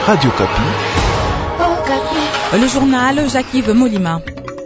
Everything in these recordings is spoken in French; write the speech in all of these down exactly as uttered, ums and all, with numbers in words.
Radio Kapi. Le journal Jacques-Yves Molima.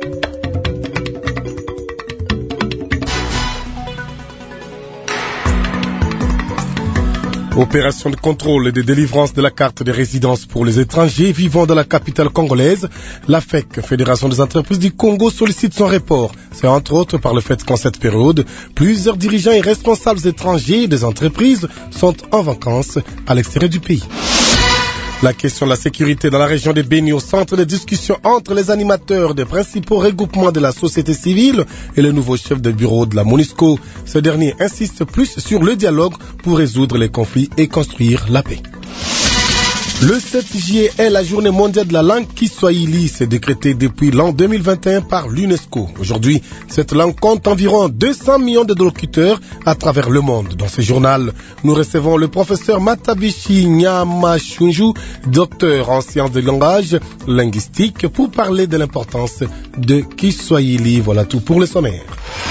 Opération de contrôle et de délivrance de la carte de résidence pour les étrangers vivant dans la capitale congolaise. La F E C, Fédération des entreprises du Congo, sollicite son report. C'est entre autres par le fait qu'en cette période, plusieurs dirigeants et responsables étrangers des entreprises sont en vacances à l'extérieur du pays. La question de la sécurité dans la région de Beni au centre de discussion entre les animateurs des principaux regroupements de la société civile et le nouveau chef de bureau de la MONUSCO. Ce dernier insiste plus sur le dialogue pour résoudre les conflits et construire la paix. Le sept juillet est la journée mondiale de la langue Kiswahili, c'est décrété depuis l'an deux mille vingt et un par l'UNESCO. Aujourd'hui, cette langue compte environ deux cents millions de locuteurs à travers le monde. Dans ce journal, nous recevons le professeur Matabishi Nyamashunju, docteur en sciences de langage linguistique, pour parler de l'importance de Kiswahili. Voilà tout pour le sommaire.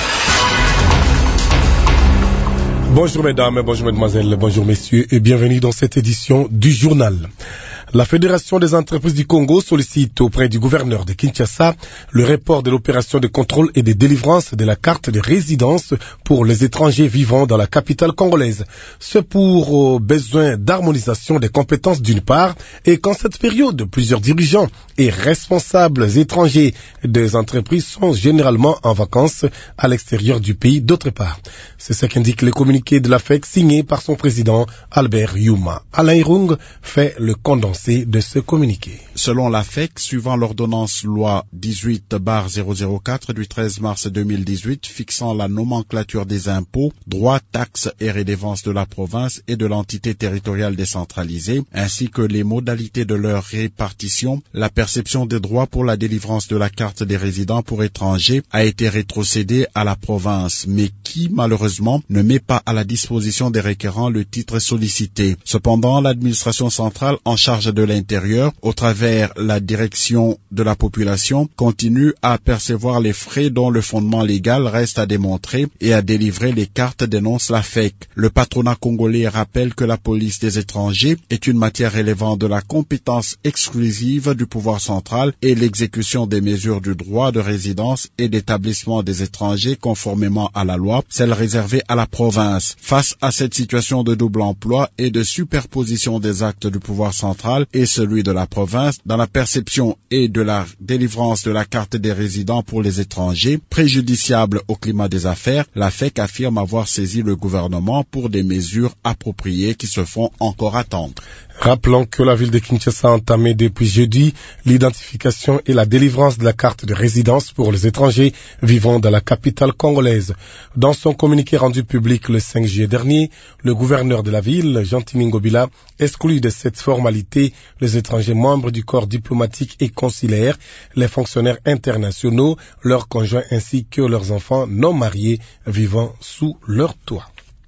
Bonjour mesdames, bonjour mesdemoiselles, bonjour messieurs et bienvenue dans cette édition du journal. La Fédération des entreprises du Congo sollicite auprès du gouverneur de Kinshasa le report de l'opération de contrôle et de délivrance de la carte de résidence pour les étrangers vivant dans la capitale congolaise. C'est pour euh, besoin d'harmonisation des compétences d'une part et qu'en cette période, plusieurs dirigeants et responsables étrangers des entreprises sont généralement en vacances à l'extérieur du pays d'autre part. C'est ce qu'indique le communiqué de la F E C signé par son président Albert Youma. Alain Irung fait le condensé de ce communiqué. Selon la F E C, suivant l'ordonnance loi dix-huit barre zéro zéro quatre du treize mars deux mille dix-huit fixant la nomenclature des impôts, droits, taxes et redevances de la province et de l'entité territoriale décentralisée, ainsi que les modalités de leur répartition, la perception des droits pour la délivrance de la carte des résidents pour étrangers a été rétrocédée à la province, mais qui, malheureusement, ne met pas à la disposition des requérants le titre sollicité. Cependant, l'administration centrale en charge de l'intérieur, au travers la direction de la population, continue à percevoir les frais dont le fondement légal reste à démontrer et à délivrer les cartes, dénonce la F E C. Le patronat congolais rappelle que la police des étrangers est une matière relevant de la compétence exclusive du pouvoir central et l'exécution des mesures du droit de résidence et d'établissement des étrangers conformément à la loi, celle réservée à la province. Face à cette situation de double emploi et de superposition des actes du pouvoir central et celui de la province dans la perception et de la délivrance de la carte des résidents pour les étrangers, préjudiciable au climat des affaires, la F E C affirme avoir saisi le gouvernement pour des mesures appropriées qui se font encore attendre. Rappelons que la ville de Kinshasa a entamé depuis jeudi l'identification et la délivrance de la carte de résidence pour les étrangers vivant dans la capitale congolaise. Dans son communiqué rendu public le cinq juillet dernier, le gouverneur de la ville, Jean-Timi Ngobila, exclut de cette formalité les étrangers membres du corps diplomatique et consulaire, les fonctionnaires internationaux, leurs conjoints ainsi que leurs enfants non mariés vivant sous leur toit.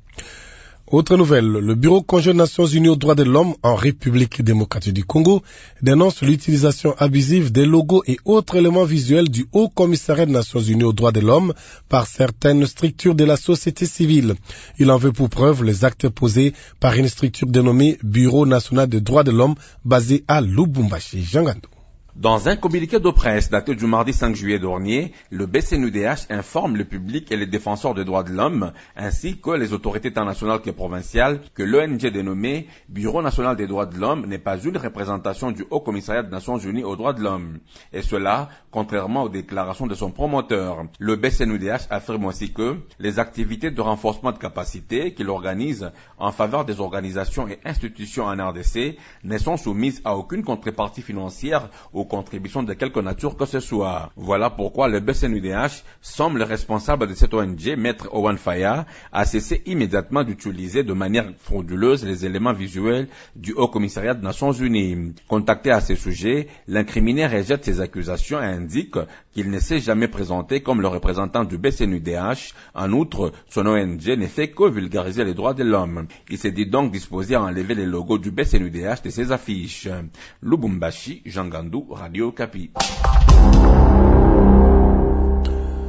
Autre nouvelle, le Bureau conjoint des Nations Unies aux droits de l'homme en République démocratique du Congo dénonce l'utilisation abusive des logos et autres éléments visuels du Haut Commissariat des Nations Unies aux droits de l'homme par certaines structures de la société civile. Il en veut pour preuve les actes posés par une structure dénommée Bureau national des droits de l'homme basée à Lubumbashi. Jean Gandou. Dans un communiqué de presse daté du mardi cinq juillet dernier, le B C N U D H informe le public et les défenseurs des droits de l'homme, ainsi que les autorités internationales et provinciales, que l'O N G dénommé Bureau national des droits de l'homme n'est pas une représentation du Haut Commissariat des Nations Unies aux droits de l'homme. Et cela, contrairement aux déclarations de son promoteur. Le B C N U D H affirme aussi que les activités de renforcement de capacité qu'il organise en faveur des organisations et institutions en R D C ne sont soumises à aucune contrepartie financière aux contributions de quelque nature que ce soit. Voilà pourquoi le B C N U D H semble responsable de cette O N G, Maître Owen Faya, a cessé immédiatement d'utiliser de manière frauduleuse les éléments visuels du Haut Commissariat des Nations Unies. Contacté à ce sujet, l'incriminé rejette ces accusations et indique qu'il ne s'est jamais présenté comme le représentant du B C N U D H. En outre, son O N G ne fait que vulgariser les droits de l'homme. Il s'est dit donc disposé à enlever les logos du B C N U D H de ses affiches. Lubumbashi, Jean Gandou, Radio Kapi.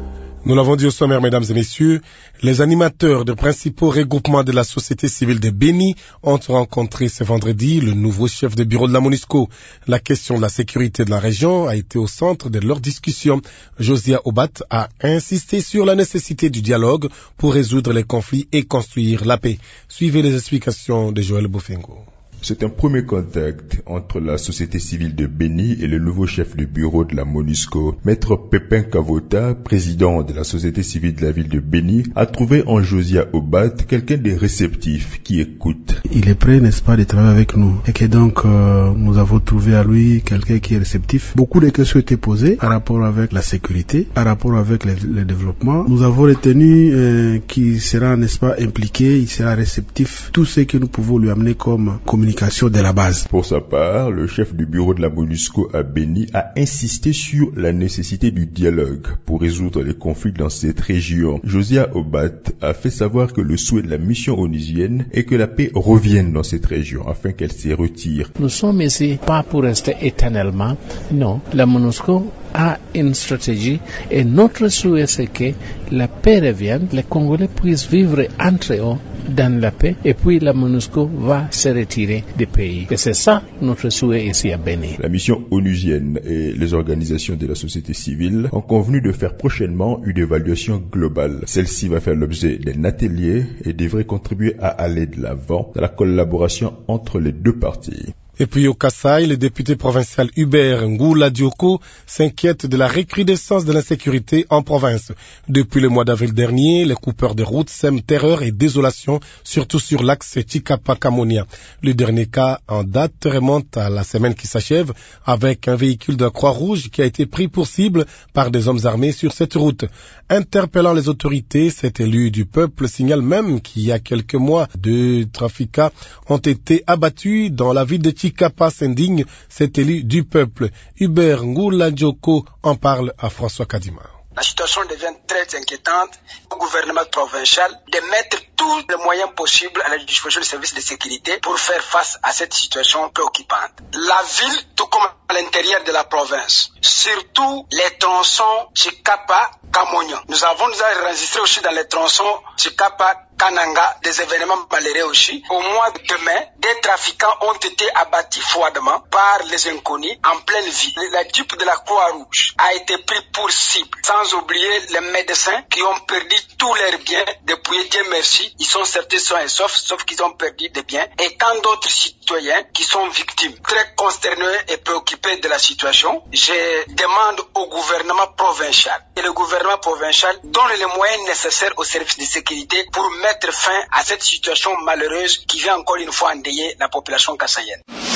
Nous l'avons dit au sommaire, mesdames et messieurs, les animateurs des principaux regroupements de la société civile de Béni ont rencontré ce vendredi le nouveau chef de bureau de la MONUSCO. La question de la sécurité de la région a été au centre de leur discussion. Josia Obat a insisté sur la nécessité du dialogue pour résoudre les conflits et construire la paix. Suivez les explications de Joël Bofengo. C'est un premier contact entre la société civile de Béni et le nouveau chef de bureau de la MONUSCO. Maître Pépin Kavota, président de la société civile de la ville de Béni, a trouvé en Josia Obat quelqu'un de réceptif qui écoute. Il est prêt, n'est-ce pas, de travailler avec nous. Et que donc, euh, nous avons trouvé à lui quelqu'un qui est réceptif. Beaucoup de questions étaient posées par rapport avec la sécurité, par rapport avec le, le développement. Nous avons retenu euh, qu'il sera, n'est-ce pas, impliqué, il sera réceptif. Tout ce que nous pouvons lui amener comme communication de la base. Pour sa part, le chef du bureau de la MONUSCO à Béni a insisté sur la nécessité du dialogue pour résoudre les conflits dans cette région. Josia Obat a fait savoir que le souhait de la mission onusienne est que la paix revienne dans cette région afin qu'elle s'y retire. Nous sommes ici pas pour rester éternellement, non. La MONUSCO a une stratégie et notre souhait c'est que la paix revienne, les Congolais puissent vivre entre eux dans la paix et puis la MONUSCO va se retirer du pays. Et c'est ça notre souhait ici à Béni. La mission onusienne et les organisations de la société civile ont convenu de faire prochainement une évaluation globale. Celle-ci va faire l'objet d'un atelier et devrait contribuer à aller de l'avant dans la collaboration entre les deux parties. Et puis au Kasaï, le député provincial Hubert Ngoula Dioko s'inquiète de la recrudescence de l'insécurité en province. Depuis le mois d'avril dernier, les coupeurs de route sèment terreur et désolation, surtout sur l'axe Chikapa-Kamonia. Le dernier cas en date remonte à la semaine qui s'achève, avec un véhicule de la Croix-Rouge qui a été pris pour cible par des hommes armés sur cette route. Interpellant les autorités, cet élu du peuple signale même qu'il y a quelques mois, deux trafiquants ont été abattus dans la ville de Chikapa s'indigne cet élu du peuple. Hubert Ngoula Dioko en parle à François Kadima. La situation devient très inquiétante au gouvernement provincial de mettre tous les moyens possibles à la disposition des services de sécurité pour faire face à cette situation préoccupante. La ville, tout comme à l'intérieur de la province, surtout les tronçons Chikapa, Kamonia. Nous avons déjà enregistré aussi dans les tronçons Chikapa, Kananga, des événements malheureux aussi. Au mois de mai, des trafiquants ont été abattus froidement par les inconnus en pleine ville. La Jeep de la Croix-Rouge a été pris pour cible. Sans oublier les médecins qui ont perdu tous leurs biens. Depuis Dieu merci, ils sont sortis sains et saufs, sauf qu'ils ont perdu des biens. Et tant d'autres citoyens qui sont victimes. Très consternés et préoccupés de la situation, je demande au gouvernement provincial et le gouvernement provincial donne les moyens nécessaires aux services de sécurité pour mettre fin à cette situation malheureuse qui vient encore une fois endeuiller la population kassaïenne.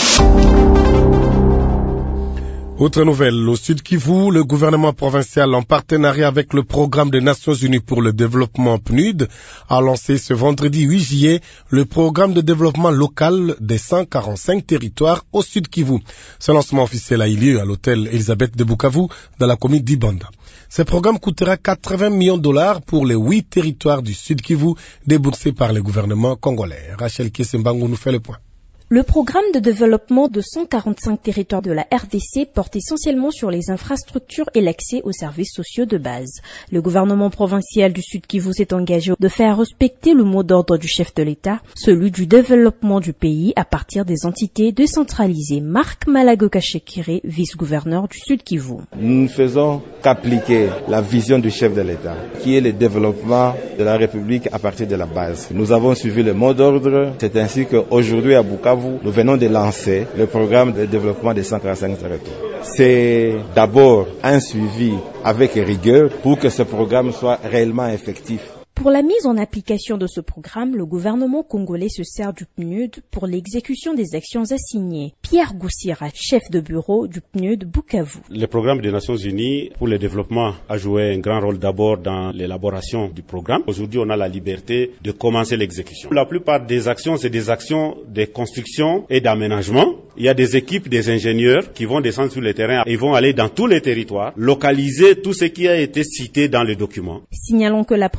Autre nouvelle, au Sud Kivu, le gouvernement provincial, en partenariat avec le programme des Nations Unies pour le développement P N U D, a lancé ce vendredi huit juillet le programme de développement local des cent quarante-cinq territoires au Sud Kivu. Ce lancement officiel a eu lieu à l'hôtel Elisabeth de Bukavu, dans la commune d'Ibanda. Ce programme coûtera quatre-vingts millions de dollars pour les huit territoires du Sud Kivu, déboursés par le gouvernement congolais. Rachel Kessembango nous fait le point. Le programme de développement de cent quarante-cinq territoires de la R D C porte essentiellement sur les infrastructures et l'accès aux services sociaux de base. Le gouvernement provincial du Sud Kivu s'est engagé de faire respecter le mot d'ordre du chef de l'État, celui du développement du pays à partir des entités décentralisées. Marc Malago-Kachekire, vice-gouverneur du Sud Kivu. Nous ne faisons qu'appliquer la vision du chef de l'État, qui est le développement de la République à partir de la base. Nous avons suivi le mot d'ordre. C'est ainsi qu'aujourd'hui à Bukavu, nous venons de lancer le programme de développement des cent quarante-cinq territoires. C'est d'abord un suivi avec rigueur pour que ce programme soit réellement effectif. Pour la mise en application de ce programme, le gouvernement congolais se sert du P N U D pour l'exécution des actions assignées. Pierre Goussira, chef de bureau du P N U D Bukavu. Le programme des Nations Unies pour le développement a joué un grand rôle d'abord dans l'élaboration du programme. Aujourd'hui, on a la liberté de commencer l'exécution. La plupart des actions, c'est des actions de construction et d'aménagement. Il y a des équipes, des ingénieurs qui vont descendre sur le terrain et vont aller dans tous les territoires, localiser tout ce qui a été cité dans le document. Signalons que la première phase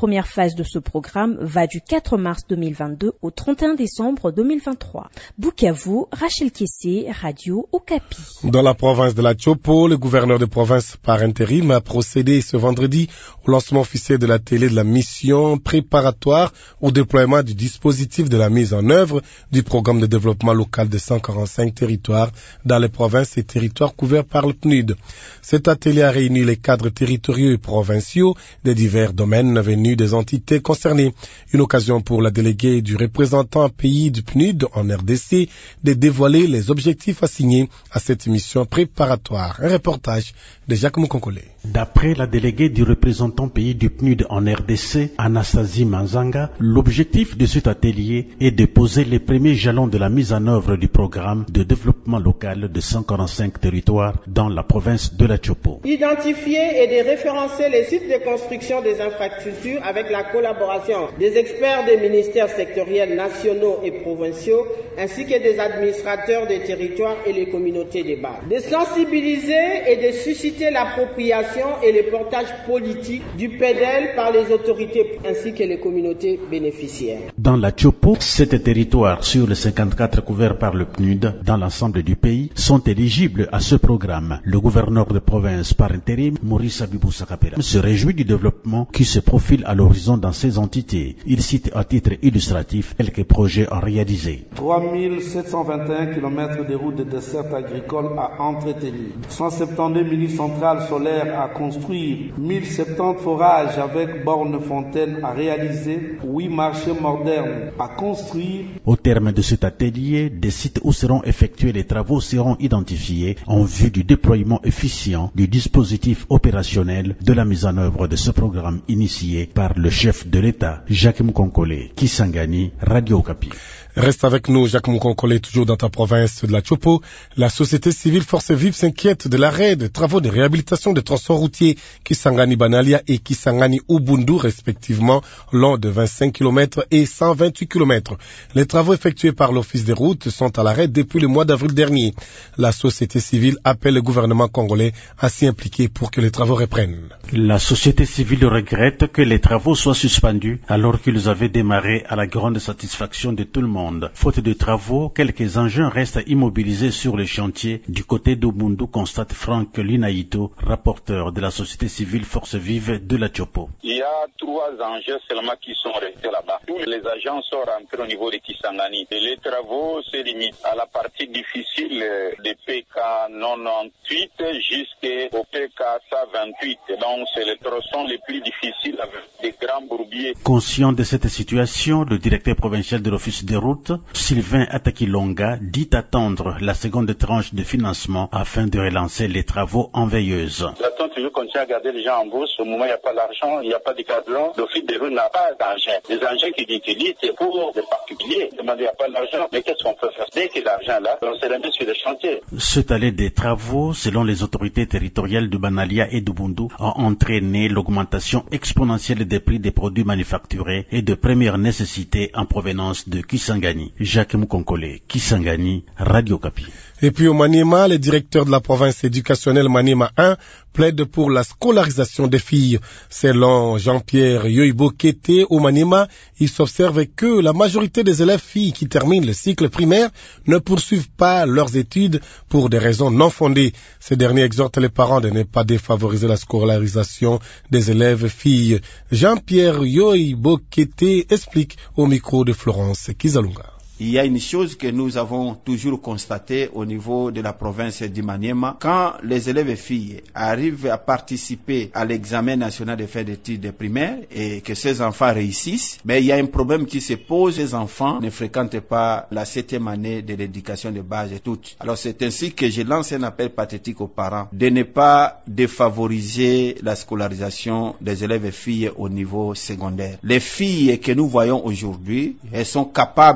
phase de ce programme va du quatre mars deux mille vingt-deux au trente et un décembre deux mille vingt-trois. Bukavu, Rachel Kessé, Radio Okapi. Dans la province de la Chopo, le gouverneur de province par intérim a procédé ce vendredi au lancement officiel de la télé de la mission préparatoire au déploiement du dispositif de la mise en œuvre du programme de développement local de cent quarante-cinq territoires dans les provinces et territoires couverts par le P N U D. Cet atelier a réuni les cadres territoriaux et provinciaux des divers domaines venus des entités concernées. Une occasion pour la déléguée du représentant pays du P N U D en R D C de dévoiler les objectifs assignés à cette mission préparatoire. Un reportage de Jacques Moukonkole. D'après la déléguée du représentant pays du P N U D en R D C, Anastasie Manzanga, l'objectif de cet atelier est de poser les premiers jalons de la mise en œuvre du programme de développement local de cent quarante-cinq territoires dans la province de la Chopo. Identifier et de référencer les sites de construction des infrastructures avec la collaboration des experts des ministères sectoriels nationaux et provinciaux ainsi que des administrateurs des territoires et les communautés de base. De sensibiliser et de susciter l'appropriation et le portage politique du P D L par les autorités ainsi que les communautés bénéficiaires. Dans la Chopo, sept territoires sur les cinquante-quatre couverts par le P N U D dans l'ensemble du pays sont éligibles à ce programme. Le gouverneur de province par intérim, Maurice Abibou Sakapela, se réjouit du développement qui se profile à l'horizon dans ces entités. Il cite à titre illustratif quelques projets à réaliser. trois mille sept cent vingt et un kilomètres de routes de desserte agricole à entretenir, cent soixante-douze mini-centrales solaires à construire, mille soixante-dix forages avec bornes fontaines à réaliser, huit marchés modernes à construire. Au terme de cet atelier, des sites où seront effectués les travaux seront identifiés en vue du déploiement efficient du dispositif opérationnel de la mise en œuvre de ce programme initié par le chef de l'État, Jacques Moukonkole, Kisangani, Radio Okapi. Reste avec nous, Jacques Moukonkole, toujours dans ta province de la Chopo. La société civile Force Vive s'inquiète de l'arrêt des travaux de réhabilitation des tronçons routiers Kisangani Banalia et Kisangani Ubundu, respectivement, long de vingt-cinq kilomètres et cent vingt-huit kilomètres. Les travaux effectués par l'Office des routes sont à l'arrêt depuis le mois d'avril dernier. La société civile appelle le gouvernement congolais à s'y impliquer pour que les travaux reprennent. La société civile regrette que les travaux soient suspendus alors qu'ils avaient démarré à la grande satisfaction de tout le monde. Faute de travaux, quelques engins restent immobilisés sur les chantiers du côté d'Ubundu, constate Franck Linaïto, rapporteur de la société civile Force Vive de la Chopo. Il y a trois engins seulement qui sont restés là-bas. Tous les agents sont rentrés au niveau de Kisangani. Et les travaux se limitent à la partie difficile de P K quatre-vingt-dix-huit jusqu'au P K cent vingt-huit. Donc c'est les tronçons les plus difficiles avec des grands bourbiers. Conscient de cette situation, le directeur provincial de l'Office des routes, Sylvain Atakilonga, dit attendre la seconde tranche de financement afin de relancer les travaux en veilleuse. J'attends toujours continuer à garder les gens en bourse. Au moment où il n'y a pas d'argent, il n'y a pas de cadran. L'Office des routes n'a pas d'engin. Les engins qu'il utilise, c'est pour les particuliers. Il n'y a pas d'argent. Mais qu'est-ce qu'on peut faire? Dès qu'il y a l'argent là, on se remet sur les chantiers. Cet allée des travaux, selon les autorités territoriales de Banalia et d'Ubundu, a entraîné l'augmentation exponentielle des prix des produits manufacturés et de première nécessité en provenance de Kisangani. Jacques Moukonkole, Kisangani, Radio Okapi. Et puis au Maniema, le directeur de la province éducationnelle Maniema un plaide pour la scolarisation des filles. Selon Jean-Pierre Yoibo Kété, au Maniema, il s'observe que la majorité des élèves filles qui terminent le cycle primaire ne poursuivent pas leurs études pour des raisons non fondées. Ces derniers exhortent les parents de ne pas défavoriser la scolarisation des élèves filles. Jean-Pierre Yoibo Kété explique au micro de Florence Kizalunga. Il y a une chose que nous avons toujours constatée au niveau de la province du Maniema. Quand les élèves filles arrivent à participer à l'examen national de fin d'études primaires et que ces enfants réussissent, mais il y a un problème qui se pose. Ces enfants ne fréquentent pas la septième année de l'éducation de base et tout. Alors c'est ainsi que je lance un appel pathétique aux parents de ne pas défavoriser la scolarisation des élèves filles au niveau secondaire. Les filles que nous voyons aujourd'hui, elles sont capables de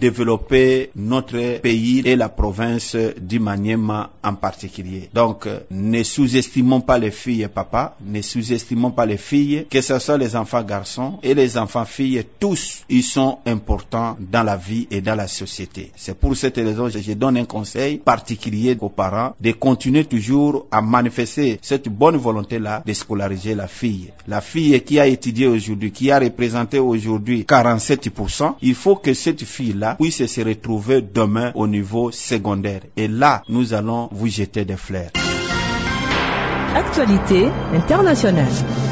développer notre pays et la province du Maniema en particulier. Donc, ne sous-estimons pas les filles, papa, ne sous-estimons pas les filles, que ce soit les enfants garçons et les enfants filles, tous, ils sont importants dans la vie et dans la société. C'est pour cette raison que je donne un conseil particulier aux parents de continuer toujours à manifester cette bonne volonté-là de scolariser la fille. La fille qui a étudié aujourd'hui, qui a représenté aujourd'hui quarante-sept pour cent, il faut que cette fille-là puisse se retrouver demain au niveau secondaire. Et là, nous allons vous jeter des fleurs. Actualité internationale.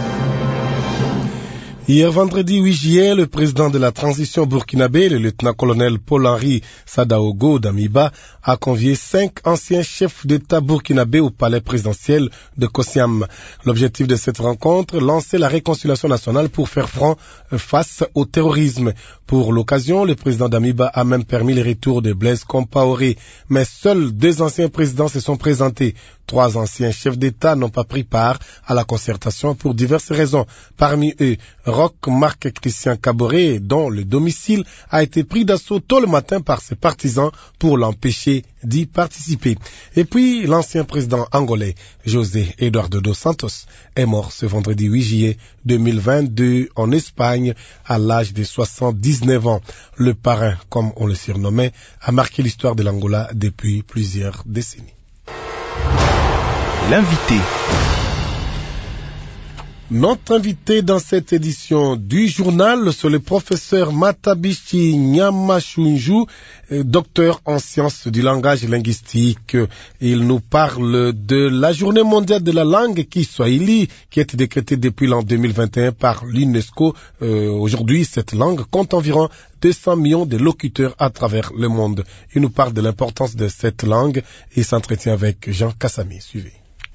Hier vendredi huit juillet, le président de la transition burkinabé, le lieutenant-colonel Paul-Henri Sadaogo Damiba, a convié cinq anciens chefs d'État burkinabés au palais présidentiel de Kossiam. L'objectif de cette rencontre, lancer la réconciliation nationale pour faire front face au terrorisme. Pour l'occasion, le président Damiba a même permis le retour de Blaise Compaoré. Mais seuls deux anciens présidents se sont présentés. Trois anciens chefs d'État n'ont pas pris part à la concertation pour diverses raisons. Parmi eux, Roch Marc Christian Kaboré, dont le domicile a été pris d'assaut tôt le matin par ses partisans pour l'empêcher d'y participer. Et puis, l'ancien président angolais, José Eduardo dos Santos, est mort ce vendredi huit juillet deux mille vingt-deux en Espagne à l'âge de soixante-dix-neuf ans. Le parrain, comme on le surnommait, a marqué l'histoire de l'Angola depuis plusieurs décennies. L'invité. Notre invité dans cette édition du journal, c'est le professeur Matabishi Nyamashunju, docteur en sciences du langage linguistique. Il nous parle de la journée mondiale de la langue Kiswahili, qui a été décrétée depuis l'an deux mille vingt et un par l'UNESCO. Euh, aujourd'hui, cette langue compte environ deux cents millions de locuteurs à travers le monde. Il nous parle de l'importance de cette langue et s'entretient avec Jean Kassami. Suivez.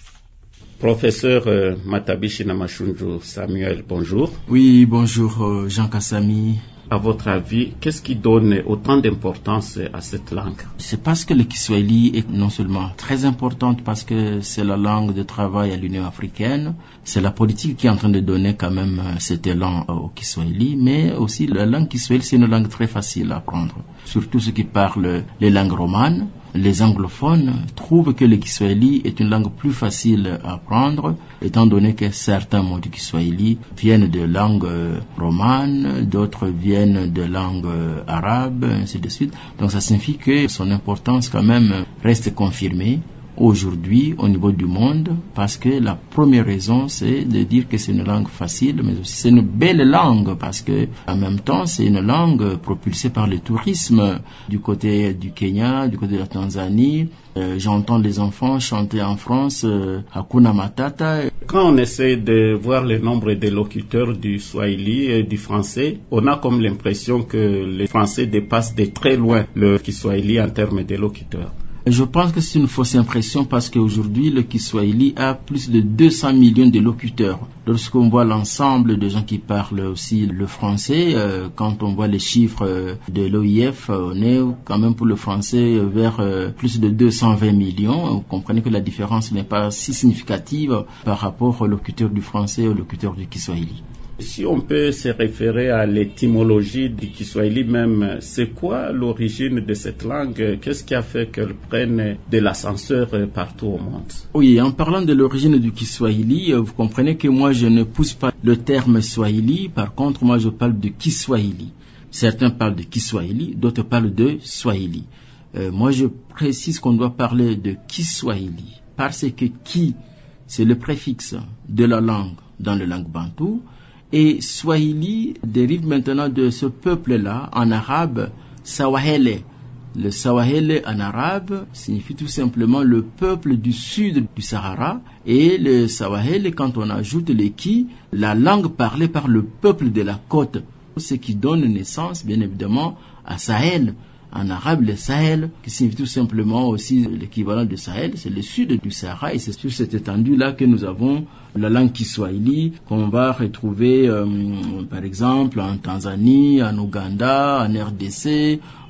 Professeur euh, Matabishi Nyamashunju Samuel, bonjour. Oui, bonjour euh, Jean Kassami. À votre avis, qu'est-ce qui donne autant d'importance à cette langue? C'est parce que le Kiswahili est non seulement très importante parce que c'est la langue de travail à l'Union africaine, c'est la politique qui est en train de donner quand même cet élan au Kiswahili, mais aussi la langue Kiswahili, c'est une langue très facile à apprendre. Surtout ceux qui parlent les langues romanes. Les anglophones trouvent que le Kiswahili est une langue plus facile à apprendre, étant donné que certains mots du Kiswahili viennent de langues romanes, d'autres viennent de langues arabes, ainsi de suite. Donc ça signifie que son importance quand même reste confirmée aujourd'hui au niveau du monde, parce que la première raison c'est de dire que c'est une langue facile, mais aussi c'est une belle langue, parce que en même temps c'est une langue propulsée par le tourisme du côté du Kenya, du côté de la Tanzanie. Euh, j'entends les enfants chanter en France euh, Hakuna Matata. Quand on essaie de voir le nombre de locuteurs du Swahili et du français, on a comme l'impression que les Français dépassent de très loin le Kiswahili en termes de locuteurs. Je pense que c'est une fausse impression parce qu'aujourd'hui, le Kiswahili a plus de deux cents millions de locuteurs. Lorsqu'on voit l'ensemble de gens qui parlent aussi le français, euh, quand on voit les chiffres euh, de l'O I F, euh, on est quand même pour le français euh, vers euh, plus de deux cent vingt millions. Vous comprenez que la différence n'est pas si significative par rapport aux locuteurs du français et aux locuteurs du Kiswahili. Si on peut se référer à l'étymologie du Kiswahili même, c'est quoi l'origine de cette langue? Qu'est-ce qui a fait qu'elle prenne de l'ascenseur partout au monde? Oui, en parlant de l'origine du Kiswahili, vous comprenez que moi je ne pousse pas le terme Swahili, par contre moi je parle de Kiswahili. Certains parlent de Kiswahili, d'autres parlent de Swahili. Euh, moi je précise qu'on doit parler de Kiswahili, parce que Ki, c'est le préfixe de la langue dans la langue bantou. Et Swahili dérive maintenant de ce peuple-là, en arabe, Sawahele. Le Sawahele en arabe signifie tout simplement le peuple du sud du Sahara. Et le Sawahele, quand on ajoute le Ki, la langue parlée par le peuple de la côte. Ce qui donne naissance, bien évidemment, à Sahel. En arabe, le Sahel, qui signifie tout simplement aussi l'équivalent de Sahel, c'est le sud du Sahara, et c'est sur cette étendue-là que nous avons la langue Kiswahili, qu'on va retrouver, euh, par exemple, en Tanzanie, en Ouganda, en R D C,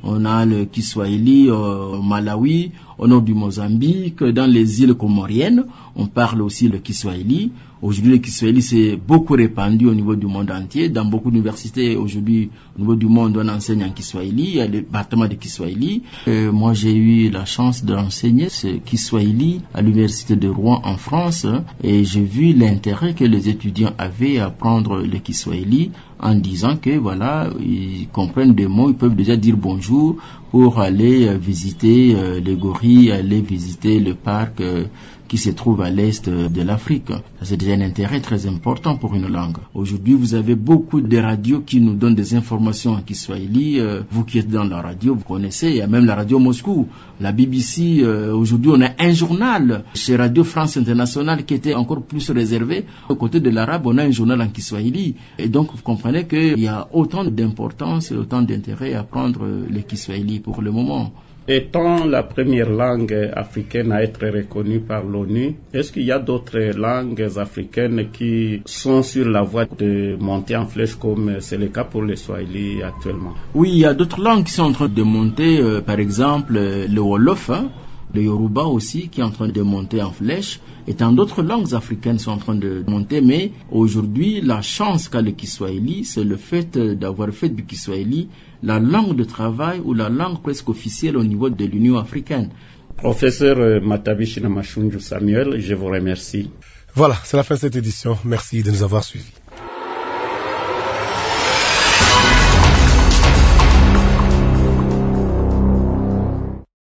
on a le Kiswahili au Malawi, au nord du Mozambique, dans les îles comoriennes, on parle aussi le Kiswahili. Aujourd'hui, le Kiswahili s'est beaucoup répandu au niveau du monde entier. Dans beaucoup d'universités, aujourd'hui, au niveau du monde, on enseigne en Kiswahili. Il y a le département de Kiswahili. Euh, moi, j'ai eu la chance d'enseigner ce Kiswahili à l'université de Rouen en France. Et j'ai vu l'intérêt que les étudiants avaient à apprendre le Kiswahili en disant que, voilà, ils comprennent des mots, ils peuvent déjà dire bonjour pour aller visiter euh, les gorilles, aller visiter le parc euh, qui se trouve à l'est de l'Afrique. Ça, c'est déjà un intérêt très important pour une langue. Aujourd'hui, vous avez beaucoup de radios qui nous donnent des informations en Kiswahili. Euh, vous qui êtes dans la radio, vous connaissez, il y a même la radio Moscou, la B B C. Euh, aujourd'hui, on a un journal chez Radio France Internationale qui était encore plus réservé. Au côté de l'arabe, on a un journal en Kiswahili. Et donc, vous comprenez qu'il y a autant d'importance et autant d'intérêt à prendre le Kiswahili pour le moment. Étant la première langue africaine à être reconnue par l'ONU, est-ce qu'il y a d'autres langues africaines qui sont sur la voie de monter en flèche comme c'est le cas pour le Swahili actuellement? Oui, il y a d'autres langues qui sont en train de monter, euh, par exemple euh, le Wolof, hein, le Yoruba aussi qui est en train de monter en flèche, et tant d'autres langues africaines sont en train de monter, mais aujourd'hui la chance qu'a le Kiswahili, c'est le fait d'avoir fait du Kiswahili la langue de travail ou la langue presque officielle au niveau de l'Union africaine. Professeur Matabishi Namashunju Samuel, je vous remercie. Voilà, c'est la fin de cette édition. Merci de nous avoir suivis.